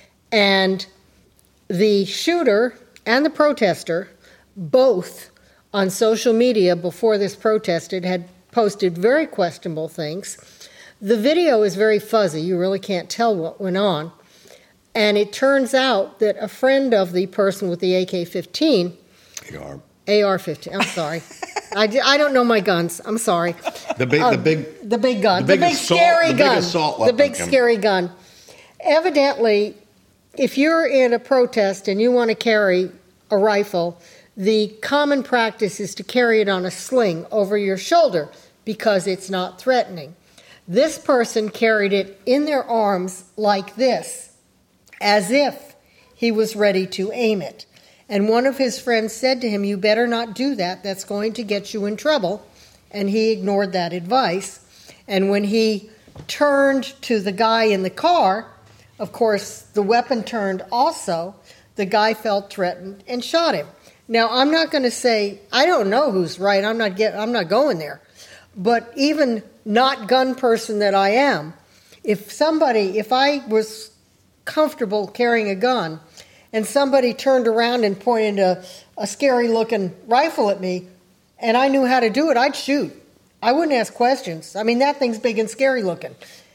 And the shooter and the protester, both on social media before this protested, had posted very questionable things. The video is very fuzzy. You really can't tell what went on. And it turns out that a friend of the person with the A K fifteen, A R. A R fifteen, I'm sorry. I, di- I don't know my guns. I'm sorry. The big, Uh, the big, The big gun. The The, big big assault- scary the big gun. assault The weapon big come- scary gun. Evidently, if you're in a protest and you want to carry a rifle, the common practice is to carry it on a sling over your shoulder because it's not threatening. This person carried it in their arms like this, as if he was ready to aim it. And one of his friends said to him, "You better not do that. That's going to get you in trouble." And he ignored that advice. And when he turned to the guy in the car, of course, the weapon turned also. The guy felt threatened and shot him. Now, I'm not going to say, I don't know who's right. I'm not get, I'm not going there. But even not gun person that I am, if somebody, if I was comfortable carrying a gun and somebody turned around and pointed a, a scary-looking rifle at me and I knew how to do it, I'd shoot. I wouldn't ask questions. I mean, that thing's big and scary-looking.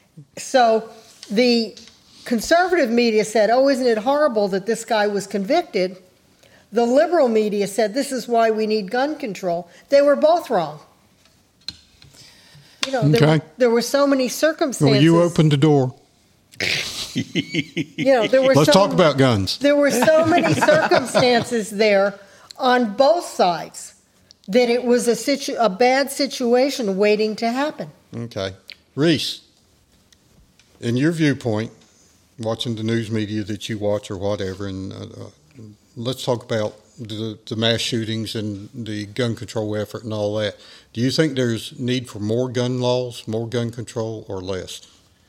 So the conservative media said, oh, isn't it horrible that this guy was convicted? The liberal media said, this is why we need gun control. They were both wrong. You know, there, Okay. there were so many circumstances. Well, you opened the door. You know, there were Let's so, talk about guns. There were so many circumstances there on both sides that it was a situ- a bad situation waiting to happen. Okay. Reese, in your viewpoint, watching the news media that you watch or whatever, and uh, uh, let's talk about the, the mass shootings and the gun control effort and all that. Do you think there's need for more gun laws, more gun control, or less?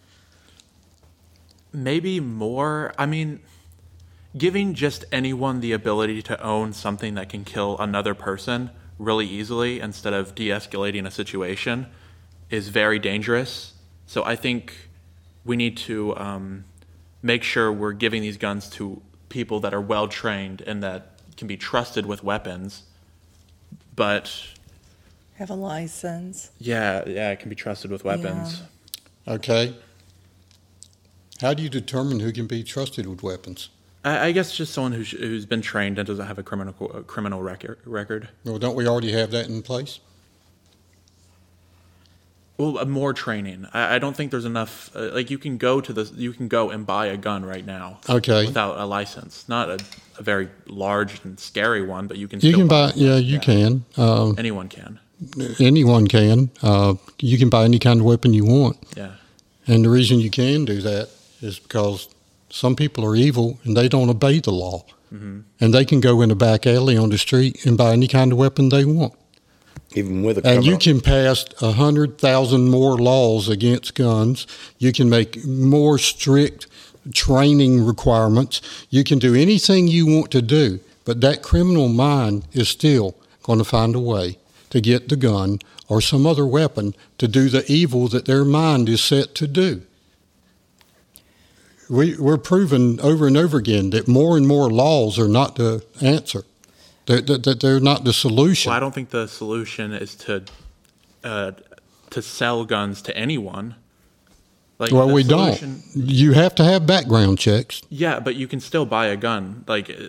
Maybe more. I mean, giving just anyone the ability to own something that can kill another person really easily instead of de-escalating a situation is very dangerous. So I think we need to um, make sure we're giving these guns to people that are well trained and that can be trusted with weapons. But Have a license. yeah, yeah, it can be trusted with weapons. Okay. How do you determine who can be trusted with weapons? I, I guess just someone who's, who's been trained and doesn't have a criminal a criminal record. record. Well, don't we already have that in place? Well, uh, more training. I, I don't think there's enough. Uh, like you can go to the, you can go and buy a gun right now. Okay. Without a license, not a, a very large and scary one, but you can. You still can buy, yeah, you can. Uh, Anyone can. anyone can. Uh, you can buy any kind of weapon you want. Yeah. And the reason you can do that is because some people are evil and they don't obey the law. Mm-hmm. And they can go in a back alley on the street and buy any kind of weapon they want. Even with a And you criminal- can pass a hundred thousand more laws against guns. You can make more strict training requirements. You can do anything you want to do, but that criminal mind is still going to find a way to get the gun or some other weapon to do the evil that their mind is set to do. We, we're proven over and over again that more and more laws are not the answer, that, that, that they're not the solution. Well, I don't think the solution is to uh, to sell guns to anyone. Like, Well, the we solution- don't. You have to have background checks. Yeah, but you can still buy a gun. Like, it-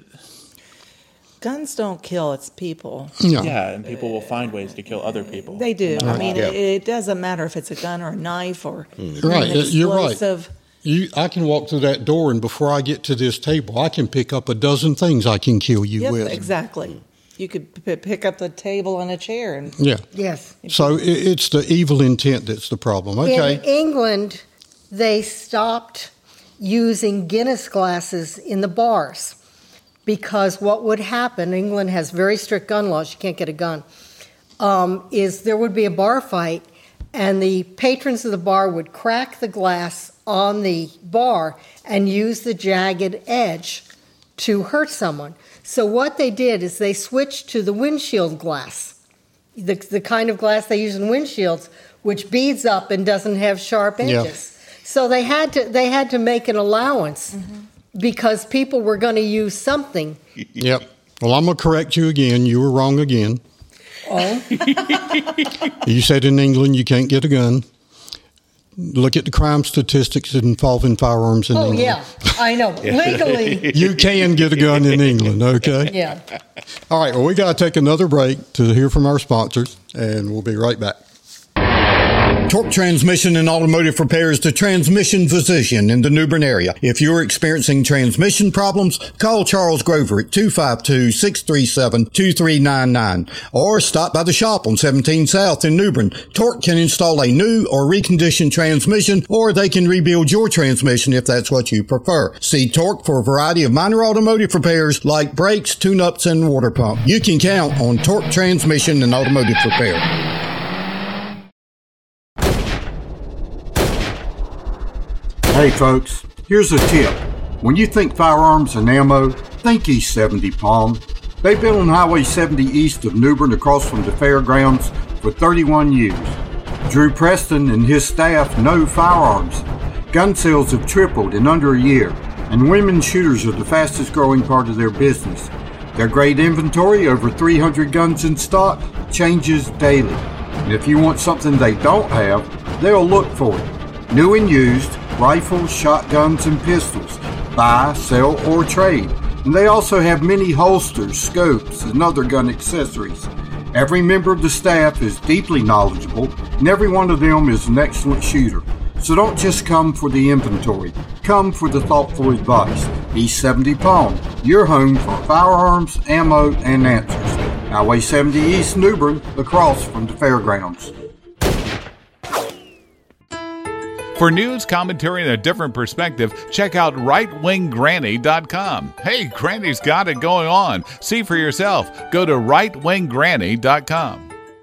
Guns don't kill, it's people. Yeah. yeah, and people will find ways to kill other people. They do. I mean, Yeah. it, it doesn't matter if it's a gun or a knife or Right, an you're right. explosive. You, I can walk through that door, and before I get to this table, I can pick up a dozen things I can kill you Yep, with. exactly. You could p- pick up the table and a chair and Yeah. Yes. So it, it's the evil intent that's the problem. Okay. In England, they stopped using Guinness glasses in the bars because what would happen, England has very strict gun laws, you can't get a gun, um, is there would be a bar fight and the patrons of the bar would crack the glass on the bar and use the jagged edge to hurt someone. So what they did is they switched to the windshield glass, the, the kind of glass they use in windshields, which beads up and doesn't have sharp Yeah. edges. So they had to they had to make an allowance because people were going to use something. Yep. Well, I'm going to correct you again. You were wrong again. Oh, You said in England you can't get a gun. Look at the crime statistics involving firearms in oh England. yeah, I know. Legally, You can get a gun in England, okay? yeah. All right, well, we got to take another break to hear from our sponsors, and we'll be right back. Torque Transmission and Automotive Repair is the transmission physician in the New Bern area. If you're experiencing transmission problems, call Charles Grover at two five two, six three seven, two three nine nine or stop by the shop on seventeen South in New Bern. Torque can install a new or reconditioned transmission, or they can rebuild your transmission if that's what you prefer. See Torque for a variety of minor automotive repairs like brakes, tune-ups, and water pump. You can count on Torque Transmission and Automotive Repair. Hey folks, here's a tip. When you think firearms and ammo, think East seventy Palm. They've been on Highway seventy east of New Bern across from the fairgrounds for thirty-one years. Drew Preston and his staff know firearms. Gun sales have tripled in under a year, and women shooters are the fastest growing part of their business. Their great inventory, over three hundred guns in stock, changes daily. And if you want something they don't have, they'll look for it. New and used, rifles, shotguns, and pistols. Buy, sell, or trade. And they also have many holsters, scopes, and other gun accessories. Every member of the staff is deeply knowledgeable, and every one of them is an excellent shooter. So don't just come for the inventory. Come for the thoughtful advice. East seventy Palm, your home for firearms, ammo, and answers. Highway seventy East, New Bern, across from the fairgrounds. For news, commentary, and a different perspective, check out right wing granny dot com. Hey, Granny's got it going on. See for yourself. Go to right wing granny dot com.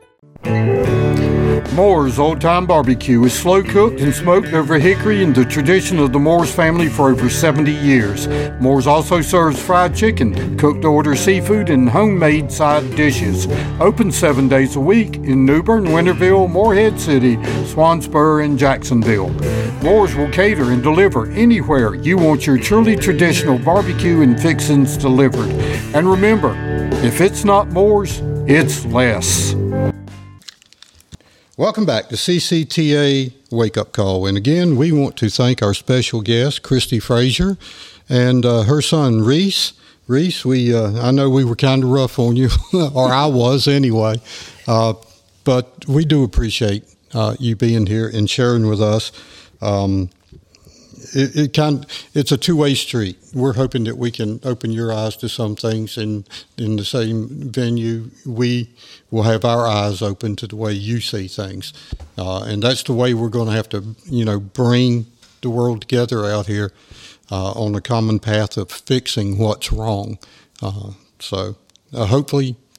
Moore's Old Time Barbecue is slow cooked and smoked over hickory in the tradition of the Moore's family for over seventy years. Moore's also serves fried chicken, cooked to order seafood, and homemade side dishes. Open seven days a week in New Bern, Winterville, Morehead City, Swansboro, and Jacksonville. Moore's will cater and deliver anywhere you want your truly traditional barbecue and fixings delivered. And remember, if it's not Moore's, it's less. Welcome back to C C T A Wake Up Call. And again, we want to thank our special guest, Christy Frazier, and uh, her son, Reese. Reese, we uh, I know we were kind of rough on you, or I was anyway, uh, but we do appreciate uh, you being here and sharing with us. Um, it, it kind it's a two-way street. We're hoping that we can open your eyes to some things, and in the same venue, we will have our eyes open to the way you see things. Uh, and that's the way we're going to have to, you know, bring the world together out here uh, on a common path of fixing what's wrong. Uh, so uh, hopefully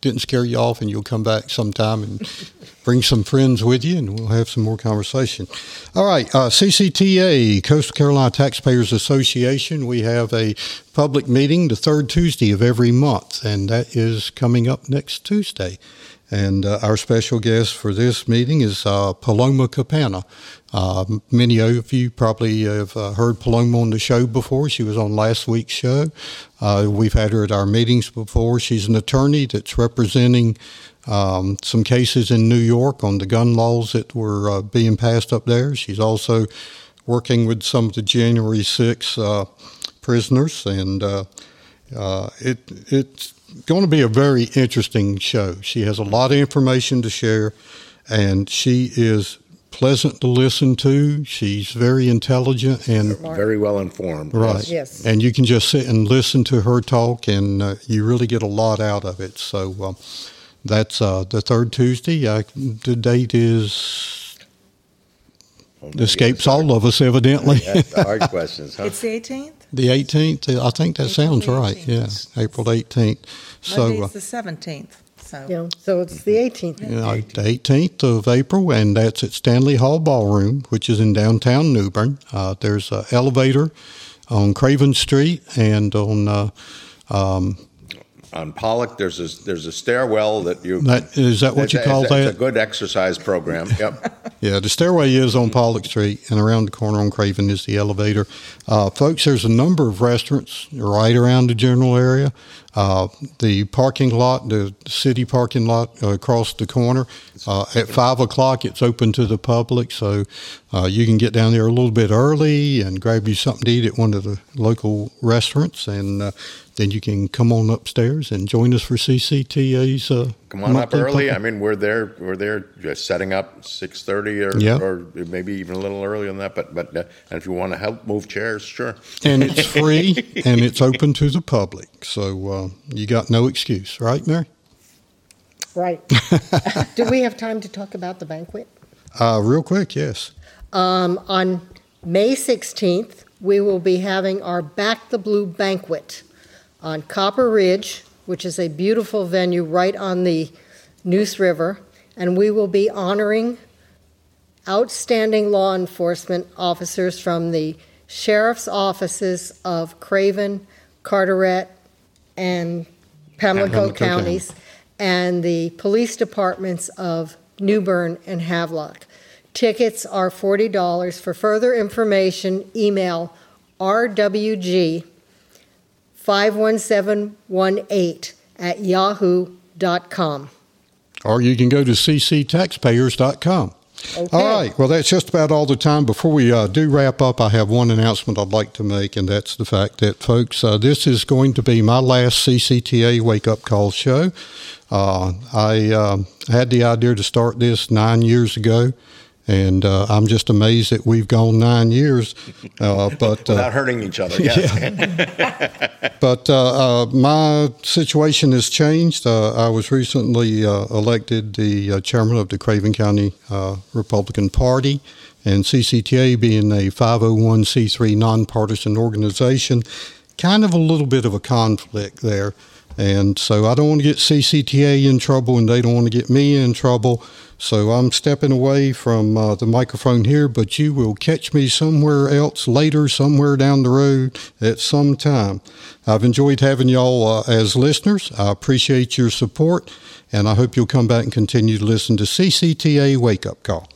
didn't scare you off, and you'll come back sometime and bring some friends with you, and we'll have some more conversation. All right, uh, C C T A, Coastal Carolina Taxpayers Association, we have a public meeting the third Tuesday of every month, and that is coming up next Tuesday. And uh, our special guest for this meeting is uh, Paloma Capana. Uh, many of you probably have uh, heard Paloma on the show before. She was on last week's show. Uh, we've had her at our meetings before. She's an attorney that's representing um, some cases in New York on the gun laws that were uh, being passed up there. She's also working with some of the January sixth uh, prisoners, and uh, uh, it it's going to be a very interesting show. She has a lot of information to share, and she is pleasant to listen to. She's very intelligent and very well informed. Right. Yes. And you can just sit and listen to her talk, and uh, you really get a lot out of it. So uh, that's uh, the third Tuesday. Uh, the date is escapes all of us, evidently. That's the hard questions, huh? It's the eighteenth? The eighteenth. I think that April sounds the right. Yeah, April eighteenth. So. Monday's Uh, the seventeenth. So. Yeah, so it's the eighteenth. You know, the eighteenth of April, and that's at Stanley Hall Ballroom, which is in downtown New Bern. Uh, there's an elevator on Craven Street and on uh, um, on Pollock. There's a there's a stairwell that you. That is that what you it's, call it's, that? It's a good exercise program. Yep. Yeah, the stairway is on Pollock Street, and around the corner on Craven is the elevator. Uh, folks, there's a number of restaurants right around the general area. Uh, the parking lot, the city parking lot uh, across the corner, uh, at five o'clock, it's open to the public, so uh, you can get down there a little bit early and grab you something to eat at one of the local restaurants, and uh, then you can come on upstairs and join us for C C T A's. Uh, Come on up monthly early. public- I mean, we're there. We're there just setting up six thirty, or, Yeah. or maybe even a little earlier than that. But but uh, and if you want to help move chairs, sure. And it's free, and it's open to the public, so uh, you got no excuse, right, Mary? Right. Do we have time to talk about the banquet? Uh, real quick, yes. Um, on May sixteenth, we will be having our Back the Blue banquet on Copper Ridge, which is a beautiful venue right on the Neuse River, and we will be honoring outstanding law enforcement officers from the sheriff's offices of Craven, Carteret, and Pamlico Pamlico counties, and the police departments of New Bern and Havelock. Tickets are forty dollars. For further information, email R W G five one seven one eight at yahoo dot com. Or you can go to c c taxpayers dot com. Okay. All right. Well, that's just about all the time. Before we uh, do wrap up, I have one announcement I'd like to make, and that's the fact that, folks, uh, this is going to be my last C C T A Wake Up Call show. Uh, I uh, had the idea to start this nine years ago, and uh, I'm just amazed that we've gone nine years. Uh, but uh, Without hurting each other. Yes. Yeah. But uh, uh, my situation has changed. Uh, I was recently uh, elected the uh, chairman of the Craven County uh, Republican Party, and C C T A being a five oh one c three nonpartisan organization, kind of a little bit of a conflict there. And so I don't want to get C C T A in trouble, and they don't want to get me in trouble. So I'm stepping away from uh, the microphone here, but you will catch me somewhere else later, somewhere down the road at some time. I've enjoyed having y'all uh, as listeners. I appreciate your support, and I hope you'll come back and continue to listen to C C T A Wake Up Call.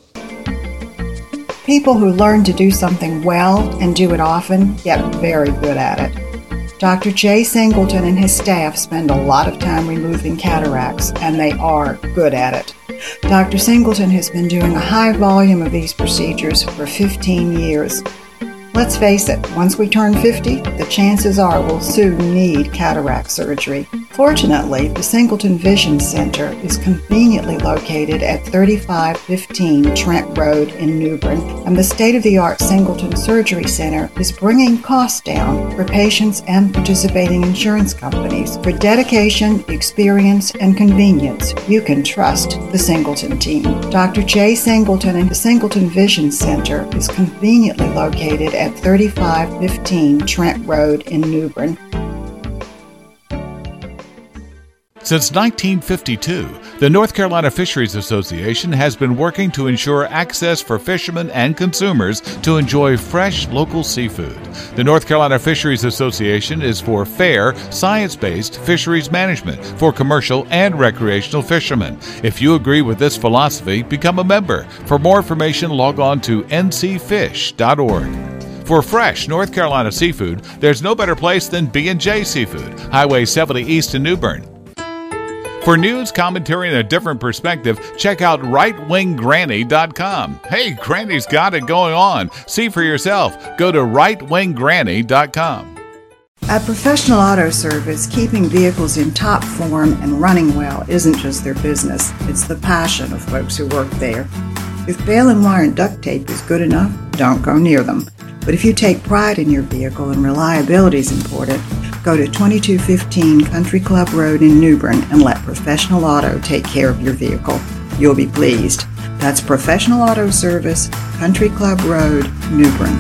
People who learn to do something well and do it often get very good at it. Doctor Jay Singleton and his staff spend a lot of time removing cataracts, and they are good at it. Doctor Singleton has been doing a high volume of these procedures for fifteen years. Let's face it, once we turn fifty, the chances are we'll soon need cataract surgery. Fortunately, the Singleton Vision Center is conveniently located at thirty-five fifteen Trent Road in New Bern, and the state-of-the-art Singleton Surgery Center is bringing costs down for patients and participating insurance companies. For dedication, experience, and convenience, you can trust the Singleton team. Doctor Jay Singleton and the Singleton Vision Center is conveniently located at thirty-five fifteen Trent Road in New Bern. Since nineteen fifty-two, the North Carolina Fisheries Association has been working to ensure access for fishermen and consumers to enjoy fresh local seafood. The North Carolina Fisheries Association is for fair, science-based fisheries management for commercial and recreational fishermen. If you agree with this philosophy, become a member. For more information, log on to n c fish dot org. For fresh North Carolina seafood, there's no better place than B and J Seafood, Highway seventy East in New Bern. For news, commentary, and a different perspective, check out right wing granny dot com. Hey, Granny's got it going on. See for yourself. Go to right wing granny dot com. At Professional Auto Service, keeping vehicles in top form and running well isn't just their business, it's the passion of folks who work there. If baling and wire and duct tape is good enough, don't go near them. But if you take pride in your vehicle and reliability is important, go to twenty-two fifteen Country Club Road in New Bern and let Professional Auto take care of your vehicle. You'll be pleased. That's Professional Auto Service, Country Club Road, New Bern.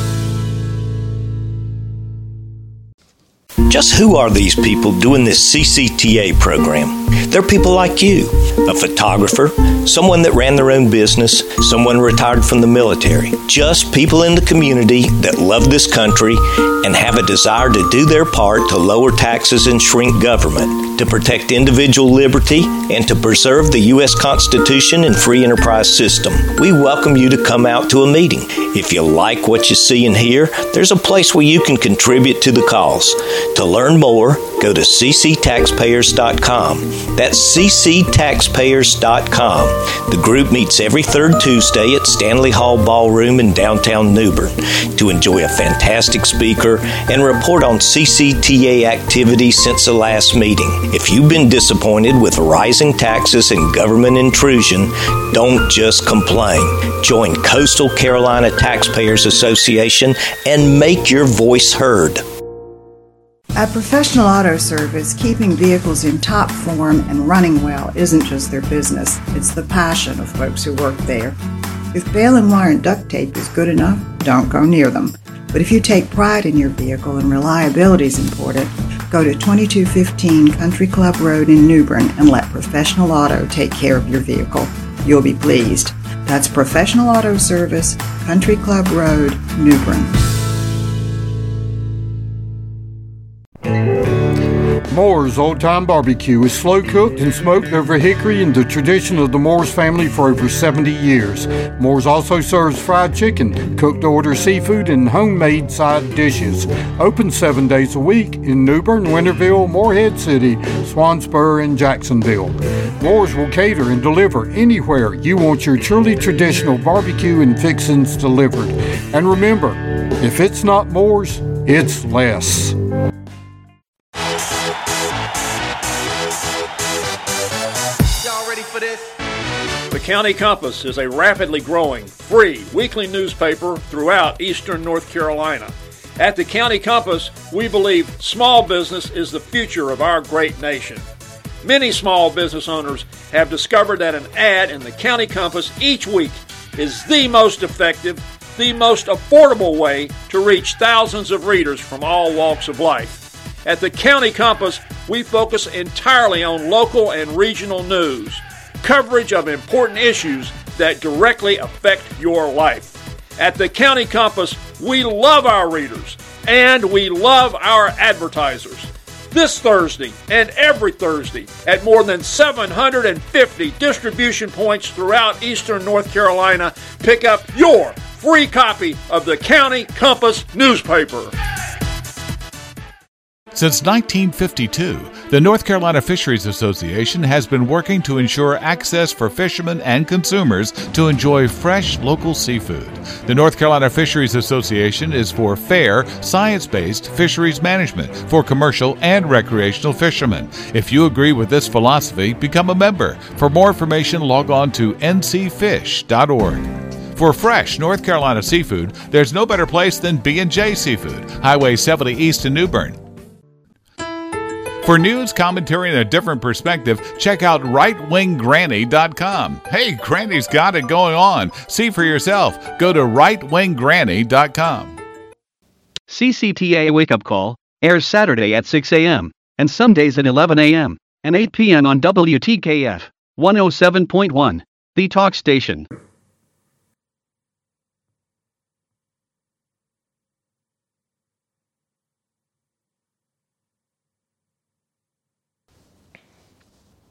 Just who are these people doing this C C T A program? They're people like you, a photographer, someone that ran their own business, someone retired from the military. Just people in the community that love this country and have a desire to do their part to lower taxes and shrink government, to protect individual liberty, and to preserve the U S Constitution and free enterprise system. We welcome you to come out to a meeting. If you like what you see and hear, there's a place where you can contribute to the cause. To learn more, go to c c taxpayers dot com. That's c c taxpayers dot com. The group meets every third Tuesday at Stanley Hall Ballroom in downtown New Bern to enjoy a fantastic speaker and report on C C T A activities since the last meeting. If you've been disappointed with rising taxes and government intrusion, don't just complain. Join Coastal Carolina Taxpayers Association and make your voice heard. At Professional Auto Service, keeping vehicles in top form and running well isn't just their business, it's the passion of folks who work there. If baling and wire and duct tape is good enough, don't go near them. But if you take pride in your vehicle and reliability is important, go to twenty-two fifteen Country Club Road in New Bern and let Professional Auto take care of your vehicle. You'll be pleased. That's Professional Auto Service, Country Club Road, New Bern. Moore's Old Time Barbecue is slow cooked and smoked over hickory in the tradition of the Moore's family for over seventy years. Moore's also serves fried chicken, cooked to order seafood, and homemade side dishes. Open seven days a week in New Bern, Winterville, Morehead City, Swansboro, and Jacksonville. Moore's will cater and deliver anywhere you want your truly traditional barbecue and fixings delivered. And remember, if it's not Moore's, it's less. The County Compass is a rapidly growing, free weekly newspaper throughout eastern North Carolina. At the County Compass, we believe small business is the future of our great nation. Many small business owners have discovered that an ad in the County Compass each week is the most effective, the most affordable way to reach thousands of readers from all walks of life. At the County Compass, we focus entirely on local and regional news, coverage of important issues that directly affect your life. At the County Compass, we love our readers and we love our advertisers. This Thursday and every Thursday at more than seven hundred fifty distribution points throughout eastern North Carolina, pick up your free copy of the County Compass newspaper. Since nineteen fifty-two, the North Carolina Fisheries Association has been working to ensure access for fishermen and consumers to enjoy fresh local seafood. The North Carolina Fisheries Association is for fair, science-based fisheries management for commercial and recreational fishermen. If you agree with this philosophy, become a member. For more information, log on to n c fish dot org. For fresh North Carolina seafood, there's no better place than B and J Seafood, Highway seventy East in New Bern. For news, commentary, and a different perspective, check out right wing granny dot com. Hey, Granny's got it going on. See for yourself. Go to right wing granny dot com. C C T A Wake Up Call airs Saturday at six a.m. and some days at eleven a.m. and eight p.m. on W T K F one oh seven point one, the talk station.